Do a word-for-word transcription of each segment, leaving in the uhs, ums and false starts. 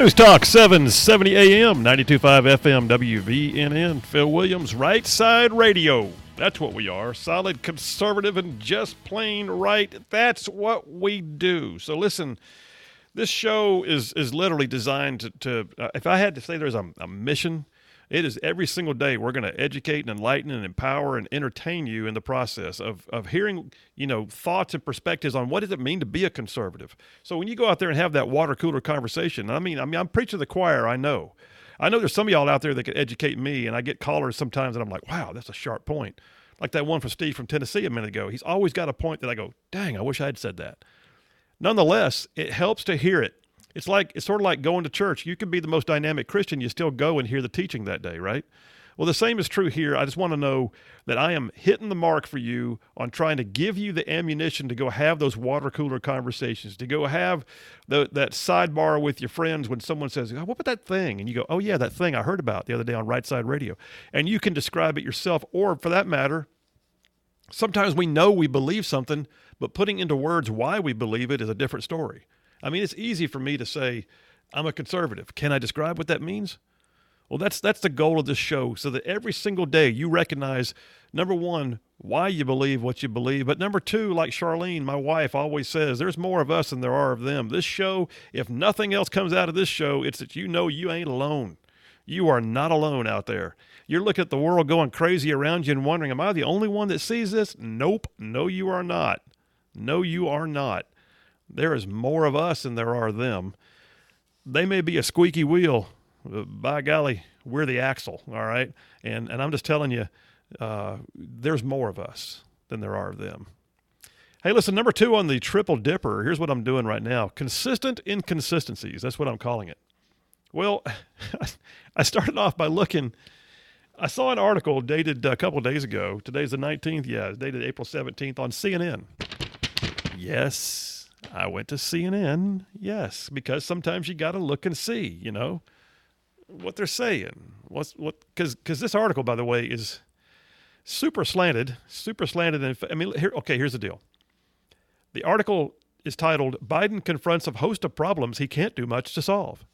News Talk seven seventy A M, ninety-two point five F M, W V N N. Phil Williams, Right Side Radio. That's what we are. Solid, conservative, and just plain right. That's what we do. So listen, this show is is literally designed to, to uh, if I had to say there's a, a mission, it is every single day we're going to educate and enlighten and empower and entertain you in the process of of hearing, you know, thoughts and perspectives on what does it mean to be a conservative. So when you go out there and have that water cooler conversation, I mean, I mean, I'm preaching to the choir, I know. I know there's some of y'all out there that can educate me, and I get callers sometimes, and I'm like, wow, that's a sharp point. Like that one from Steve from Tennessee a minute ago. He's always got a point that I go, dang, I wish I had said that. Nonetheless, it helps to hear it. It's like it's sort of like going to church. You can be the most dynamic Christian, you still go and hear the teaching that day, right? Well, the same is true here. I just want to know that I am hitting the mark for you on trying to give you the ammunition to go have those water cooler conversations, to go have the, that sidebar with your friends when someone says, oh, what about that thing? And you go, oh, yeah, that thing I heard about the other day on Right Side Radio. And you can describe it yourself, or for that matter, sometimes we know we believe something, but putting into words why we believe it is a different story. I mean, it's easy for me to say, I'm a conservative. Can I describe what that means? Well, that's that's the goal of this show, so that every single day you recognize, number one, why you believe what you believe, but number two, like Charlene, my wife, always says, there's more of us than there are of them. This show, if nothing else comes out of this show, it's that you know you ain't alone. You are not alone out there. You're looking at the world going crazy around you and wondering, am I the only one that sees this? Nope. No, you are not. No, you are not. There is more of us than there are them. They may be a squeaky wheel. By golly, we're the axle, all right? And and I'm just telling you, uh, there's more of us than there are of them. Hey, listen, number two on the triple dipper, here's what I'm doing right now. Consistent inconsistencies. That's what I'm calling it. Well, I started off by looking. I saw an article dated a couple of days ago. Today's the nineteenth. Yeah, it's dated April seventeenth on C N N. Yes, I went to C N N. Yes, because sometimes you got to look and see, you know, what they're saying. What's what? Because because this article, by the way, is super slanted, super slanted. And I mean, here. Okay, here's the deal. The article is titled "Biden Confronts a Host of Problems He Can't Do Much to Solve."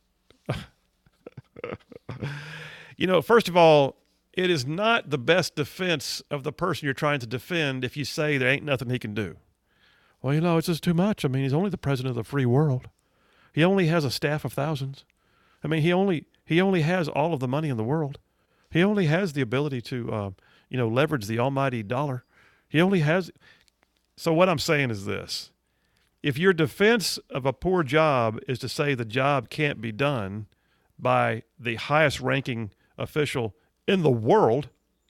You know, first of all, it is not the best defense of the person you're trying to defend if you say there ain't nothing he can do. Well, you know, it's just too much. I mean, he's only the president of the free world. He only has a staff of thousands. I mean, he only he only has all of the money in the world. He only has the ability to, uh, you know, leverage the almighty dollar. He only has. So what I'm saying is this. If your defense of a poor job is to say the job can't be done by the highest ranking official in the world,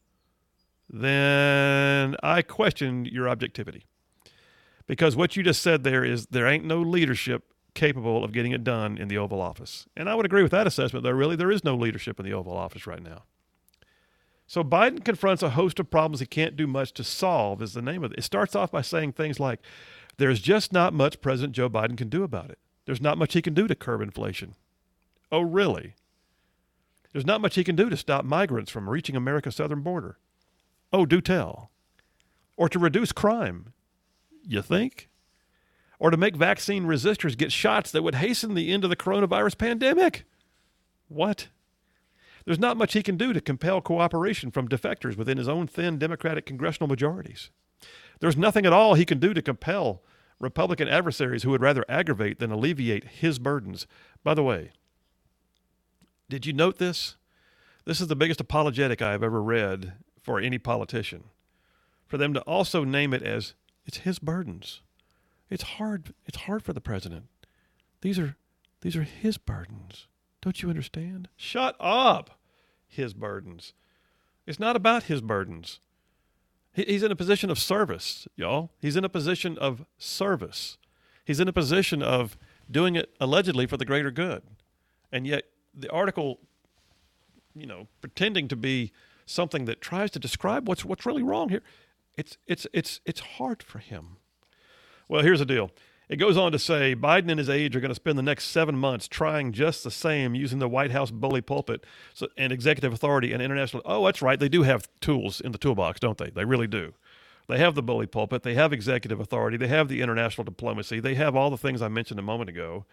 then I question your objectivity. Because what you just said there is there ain't no leadership capable of getting it done in the Oval Office. And I would agree with that assessment, though really there is no leadership in the Oval Office right now. So Biden confronts a host of problems he can't do much to solve is the name of it. It starts off by saying things like, there's just not much President Joe Biden can do about it. There's not much he can do to curb inflation. Oh, really? There's not much he can do to stop migrants from reaching America's southern border. Oh, do tell. Or to reduce crime. You think? Or to make vaccine resistors get shots that would hasten the end of the coronavirus pandemic. What? There's not much he can do to compel cooperation from defectors within his own thin Democratic congressional majorities. There's nothing at all he can do to compel Republican adversaries who would rather aggravate than alleviate his burdens. By the way, did you note this? This is the biggest apologetic I have ever read for any politician. For them to also name it as, it's his burdens. It's hard. It's hard for the president. These are, these are his burdens. Don't you understand? Shut up. His burdens. It's not about his burdens. He, he's in a position of service, y'all. He's in a position of service. He's in a position of doing it allegedly for the greater good. And yet the article, you know, pretending to be something that tries to describe what's what's really wrong here. It's it's it's it's hard for him. Well, here's the deal. It goes on to say Biden and his aides are going to spend the next seven months trying just the same using the White House bully pulpit so, and executive authority and international. Oh, that's right. They do have tools in the toolbox, don't they? They really do. They have the bully pulpit. They have executive authority. They have the international diplomacy. They have all the things I mentioned a moment ago.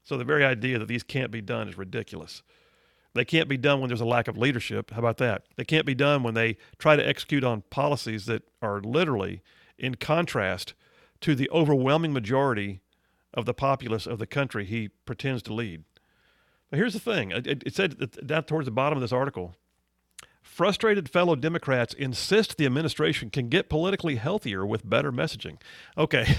So the very idea that these can't be done is ridiculous. They can't be done when there's a lack of leadership. How about that? They can't be done when they try to execute on policies that are literally in contrast to the overwhelming majority of the populace of the country he pretends to lead. But here's the thing. It, it said down towards the bottom of this article, frustrated fellow Democrats insist the administration can get politically healthier with better messaging. Okay.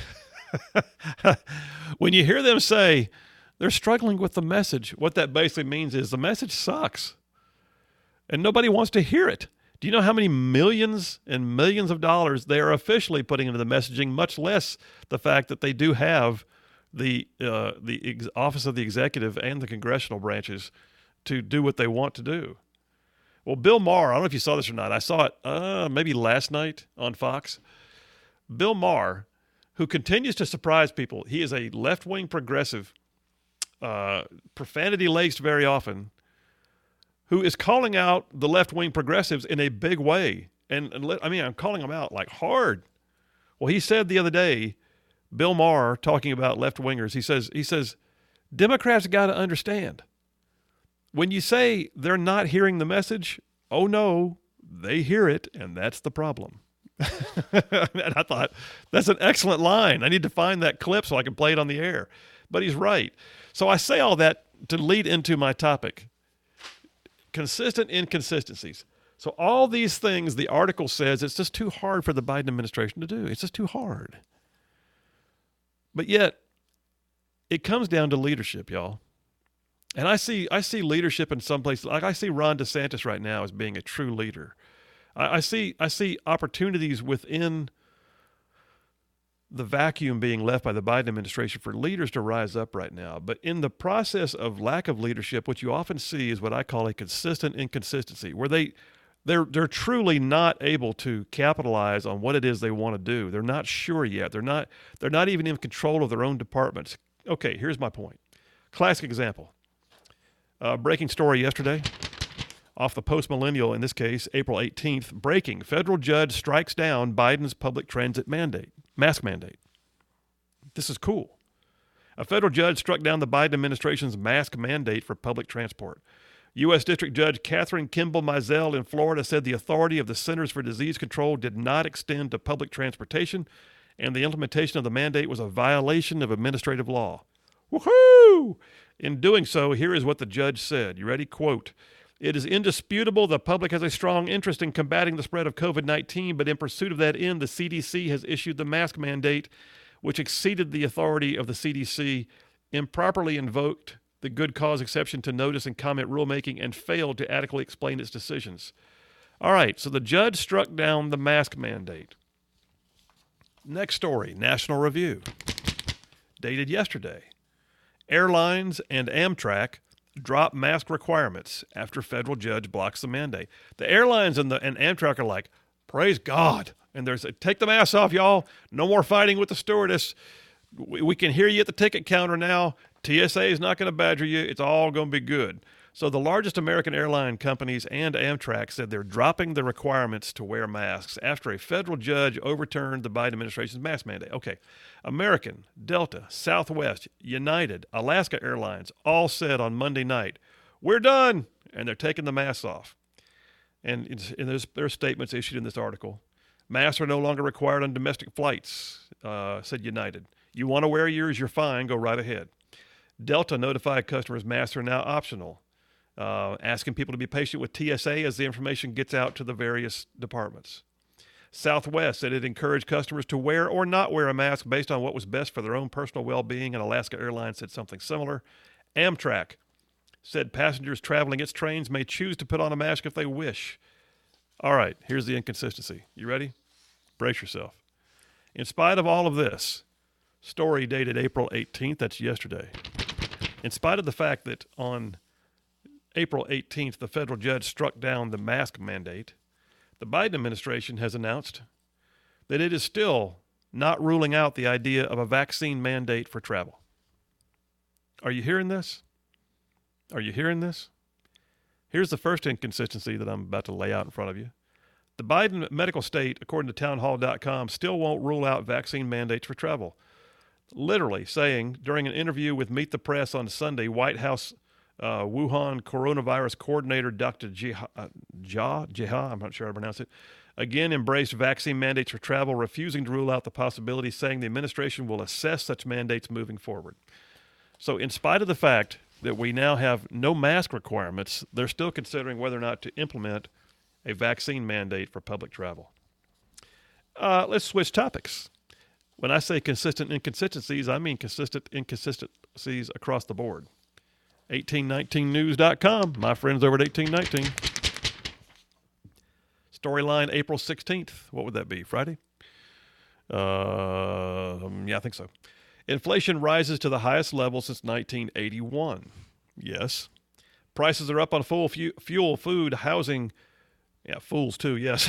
When you hear them say they're struggling with the message, what that basically means is the message sucks and nobody wants to hear it. Do you know how many millions and millions of dollars they are officially putting into the messaging, much less the fact that they do have the uh, the ex- Office of the Executive and the congressional branches to do what they want to do? Well, Bill Maher, I don't know if you saw this or not. I saw it uh, maybe last night on Fox. Bill Maher, who continues to surprise people. He is a left-wing progressive, uh, profanity-laced very often, who is calling out the left-wing progressives in a big way. And, and I mean, I'm calling them out like hard. Well, he said the other day, Bill Maher, talking about left-wingers, he says, he says, Democrats got to understand, when you say they're not hearing the message, oh no, they hear it, and that's the problem. And I thought, that's an excellent line. I need to find that clip so I can play it on the air. But he's right. So I say all that to lead into my topic. Consistent inconsistencies. So all these things the article says it's just too hard for the Biden administration to do. It's just too hard. But yet, it comes down to leadership, y'all. And I see I see leadership in some places. Like I see Ron DeSantis right now as being a true leader. I, I see I see opportunities within the vacuum being left by the Biden administration for leaders to rise up right now. But in the process of lack of leadership, what you often see is what I call a consistent inconsistency, where they they're they're truly not able to capitalize on what it is they want to do. They're not sure yet. They're not they're not even in control of their own departments. Okay, here's my point. Classic example. Uh, breaking story yesterday, off the Post Millennial, in this case, April eighteenth. Breaking: federal judge strikes down Biden's public transit mandate, mask mandate. This is cool. A federal judge struck down the Biden administration's mask mandate for public transport. U S District Judge Catherine Kimball Mizell in Florida said the authority of the Centers for Disease Control did not extend to public transportation, and the implementation of the mandate was a violation of administrative law. Woohoo! In doing so, here is what the judge said. You ready? Quote, "It is indisputable the public has a strong interest in combating the spread of covid nineteen, but in pursuit of that end, the C D C has issued the mask mandate, which exceeded the authority of the C D C, improperly invoked the good cause exception to notice and comment rulemaking, and failed to adequately explain its decisions." All right, so the judge struck down the mask mandate. Next story, National Review, dated yesterday. Airlines and Amtrak drop mask requirements after federal judge blocks the mandate. The airlines and the and Amtrak are like, praise God. And there's a, take the mask off, y'all. No more fighting with the stewardess. We, we can hear you at the ticket counter now. T S A is not going to badger you. It's all going to be good. So the largest American airline companies and Amtrak said they're dropping the requirements to wear masks after a federal judge overturned the Biden administration's mask mandate. Okay, American, Delta, Southwest, United, Alaska Airlines all said on Monday night, we're done, and they're taking the masks off. And in there's, there are statements issued in this article. Masks are no longer required on domestic flights, uh, said United. You want to wear yours, you're fine, go right ahead. Delta notified customers masks are now optional. Uh, asking people to be patient with T S A as the information gets out to the various departments. Southwest said it encouraged customers to wear or not wear a mask based on what was best for their own personal well-being, and Alaska Airlines said something similar. Amtrak said passengers traveling its trains may choose to put on a mask if they wish. All right, here's the inconsistency. You ready? Brace yourself. In spite of all of this, story dated April eighteenth, that's yesterday. In spite of the fact that on April eighteenth, the federal judge struck down the mask mandate, the Biden administration has announced that it is still not ruling out the idea of a vaccine mandate for travel. Are you hearing this? Are you hearing this? Here's the first inconsistency that I'm about to lay out in front of you. The Biden medical state, according to townhall dot com, still won't rule out vaccine mandates for travel. literally saying during an interview with Meet the Press on Sunday, White House uh, Wuhan coronavirus coordinator Doctor Jia, uh, Jia, Jia, I'm not sure how to pronounce it, again embraced vaccine mandates for travel, refusing to rule out the possibility, saying the administration will assess such mandates moving forward. So in spite of the fact that we now have no mask requirements, they're still considering whether or not to implement a vaccine mandate for public travel. Uh, let's switch topics. When I say consistent inconsistencies, I mean consistent inconsistencies across the board. eighteen nineteen news dot com, my friends over at eighteen nineteen. Storyline April sixteenth. What would that be? Friday? Uh, yeah, I think so. Inflation rises to the highest level since nineteen eighty-one. Yes. Prices are up on full fu- fuel, food, housing. Yeah, fools too, yes.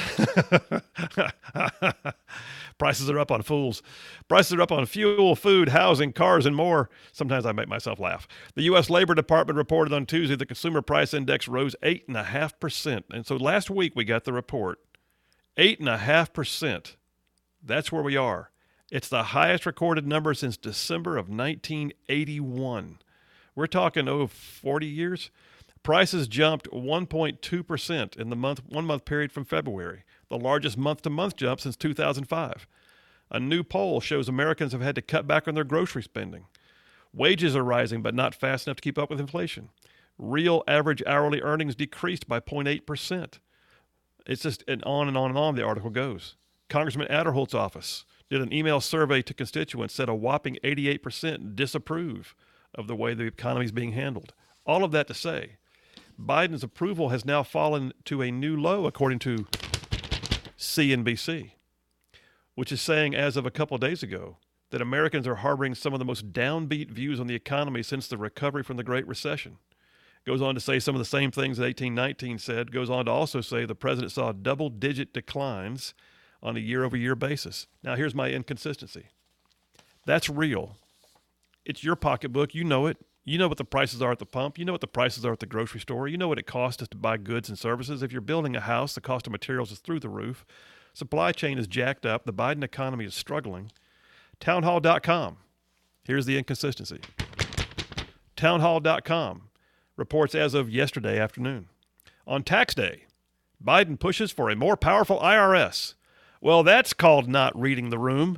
Prices are up on fools. Prices are up on fuel, food, housing, cars, and more. Sometimes I make myself laugh. The U S Labor Department reported on Tuesday the Consumer Price Index rose eight point five percent. And so last week we got the report. eight point five percent. That's where we are. It's the highest recorded number since December of nineteen eighty-one. We're talking, oh, forty years? Prices jumped one point two percent in the month one-month period from February, the largest month-to-month jump since two thousand five. A new poll shows Americans have had to cut back on their grocery spending. Wages are rising, but not fast enough to keep up with inflation. Real average hourly earnings decreased by zero point eight percent. It's just and on and on and on the article goes. Congressman Aderholt's office did an email survey to constituents, said a whopping eighty-eight percent disapprove of the way the economy is being handled. All of that to say, Biden's approval has now fallen to a new low, according to C N B C, which is saying, as of a couple of days ago, that Americans are harboring some of the most downbeat views on the economy since the recovery from the Great Recession. Goes on to say some of the same things that eighteen nineteen said. Goes on to also say the president saw double-digit declines on a year-over-year basis. Now, here's my inconsistency. That's real. It's your pocketbook. You know it. You know what the prices are at the pump. You know what the prices are at the grocery store. You know what it costs us to buy goods and services. If you're building a house, the cost of materials is through the roof. Supply chain is jacked up. The Biden economy is struggling. Townhall dot com. Here's the inconsistency. Townhall dot com reports as of yesterday afternoon. On tax day, Biden pushes for a more powerful I R S. Well, that's called not reading the room.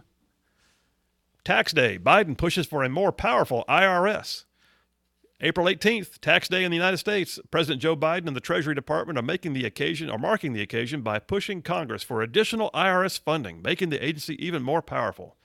Tax day, Biden pushes for a more powerful I R S. April eighteenth, tax day in the United States. President Joe Biden and the Treasury Department are making the occasion or marking the occasion by pushing Congress for additional I R S funding, making the agency even more powerful.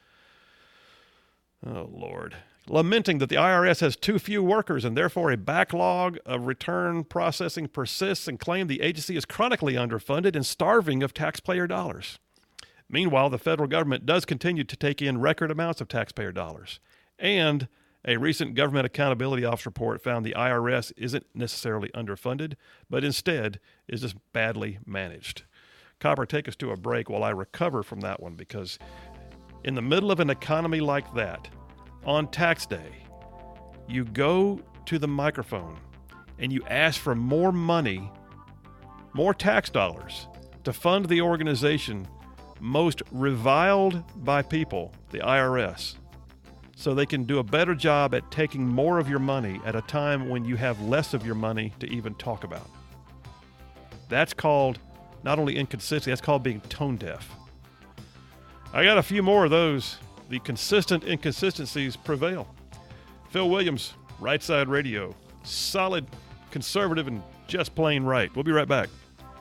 Oh, Lord. Lamenting that the I R S has too few workers and therefore a backlog of return processing persists, and claim the agency is chronically underfunded and starving of taxpayer dollars. Meanwhile, the federal government does continue to take in record amounts of taxpayer dollars. And a recent Government Accountability Office report found the I R S isn't necessarily underfunded, but instead is just badly managed. Copper, take us to a break while I recover from that one, because in the middle of an economy like that, on tax day, you go to the microphone and you ask for more money, more tax dollars, to fund the organization most reviled by people, the I R S, so they can do a better job at taking more of your money at a time when you have less of your money to even talk about. That's called not only inconsistency, that's called being tone deaf. I got a few more of those. The consistent inconsistencies prevail. Phil Williams, Right Side Radio. Solid, conservative, and just plain right. We'll be right back.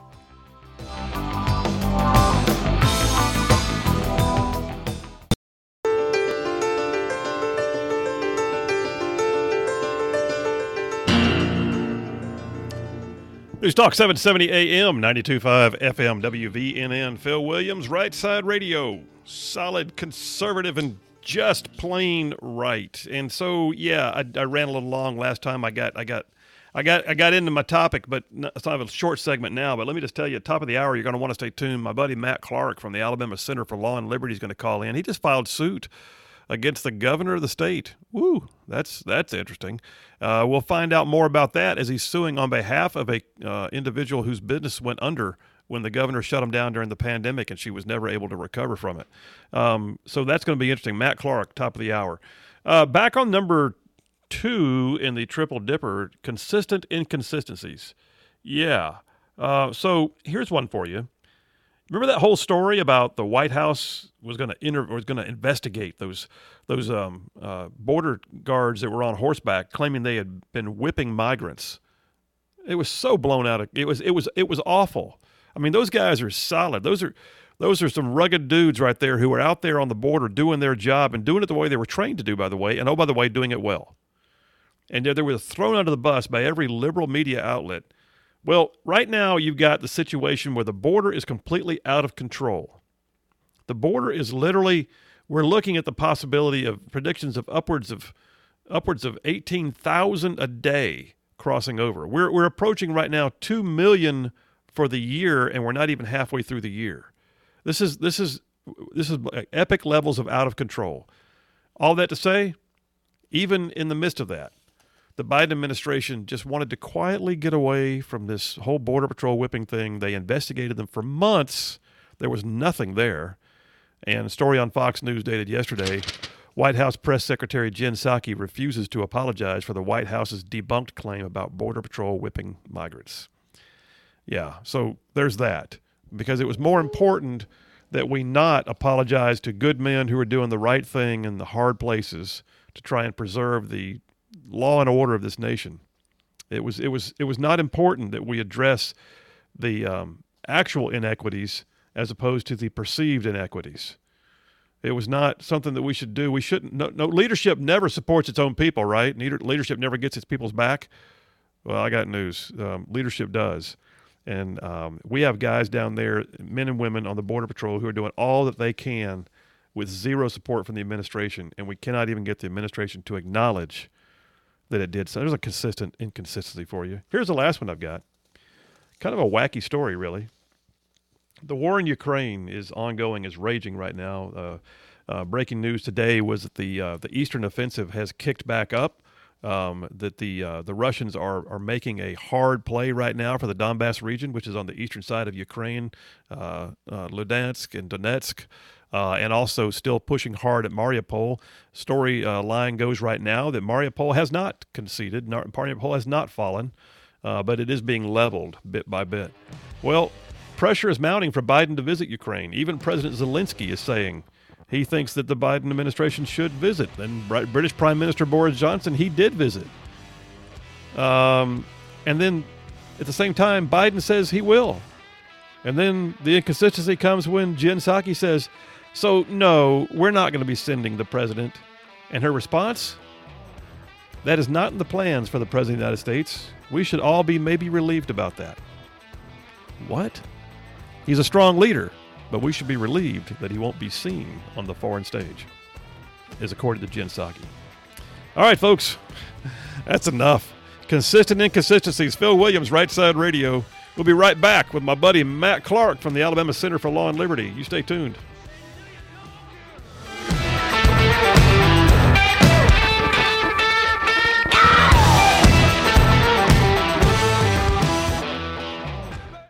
News Talk seven seventy A M, ninety-two point five F M, W V N N. Phil Williams, Right Side Radio. Solid, conservative, and just plain right. And so, yeah, I, I ran a little long last time. I got, I got, I got, I got into my topic, but it's not a short segment now. But let me just tell you, at top of the hour, you're going to want to stay tuned. My buddy Matt Clark from the Alabama Center for Law and Liberty is going to call in. He just filed suit against the governor of the state. Woo, that's that's interesting. Uh, we'll find out more about that as he's suing on behalf of a uh, individual whose business went under when the governor shut him down during the pandemic, and she was never able to recover from it. Um, so that's going to be interesting. Matt Clark, top of the hour. Uh, back on number two in the Triple Dipper, consistent inconsistencies. Yeah. Uh, so here's one for you. Remember that whole story about the White House was going to inter- was going to investigate those those um, uh, border guards that were on horseback, claiming they had been whipping migrants. It was so blown out of it was it was it was awful. I mean, those guys are solid. Those are those are some rugged dudes right there who are out there on the border doing their job and doing it the way they were trained to do, by the way, and oh, by the way, doing it well. And they were thrown under the bus by every liberal media outlet. Well, right now you've got the situation where the border is completely out of control. The border is literally, we're looking at the possibility of predictions of upwards of upwards of eighteen thousand a day crossing over. We're we're approaching right now two million for the year, and we're not even halfway through the year. This is this is this is epic levels of out of control. All that to say, even in the midst of that, the Biden administration just wanted to quietly get away from this whole Border Patrol whipping thing. They investigated them for months. There was nothing there. And a story on Fox News dated yesterday, White House Press Secretary Jen Psaki refuses to apologize for the White House's debunked claim about Border Patrol whipping migrants. Yeah, so there's that. Because it was more important that we not apologize to good men who are doing the right thing in the hard places to try and preserve the law and order of this nation. It was it was it was not important that we address the um, actual inequities as opposed to the perceived inequities. It was not something that we should do. We shouldn't. No, no leadership never supports its own people, right? Leadership never gets its people's back. Well, I got news. Um, leadership does, and um, we have guys down there, men and women on the Border Patrol, who are doing all that they can with zero support from the administration, and we cannot even get the administration to acknowledge that it did. So there's a consistent inconsistency for you. Here's the last one I've got. Kind of a wacky story, really. The war in Ukraine is ongoing, is raging right now. Uh, uh, breaking news today was that the uh, the Eastern Offensive has kicked back up. Um, that the uh, the Russians are are making a hard play right now for the Donbass region, which is on the eastern side of Ukraine, uh, uh, Luhansk and Donetsk. Uh, and also still pushing hard at Mariupol. Story uh, line goes right now that Mariupol has not conceded. Mariupol has not fallen, uh, but it is being leveled bit by bit. Well, pressure is mounting for Biden to visit Ukraine. Even President Zelensky is saying he thinks that the Biden administration should visit. And British Prime Minister Boris Johnson, he did visit. Um, and then at the same time, Biden says he will. And then the inconsistency comes when Jen Psaki says, so, no, we're not going to be sending the president. And her response? That is not in the plans for the president of the United States. We should all be maybe relieved about that. What? He's a strong leader, but we should be relieved that he won't be seen on the foreign stage, is according to Jen Psaki. All right, folks, that's enough. Consistent inconsistencies. Phil Williams, Right Side Radio. We'll be right back with my buddy Matt Clark from the Alabama Center for Law and Liberty. You stay tuned.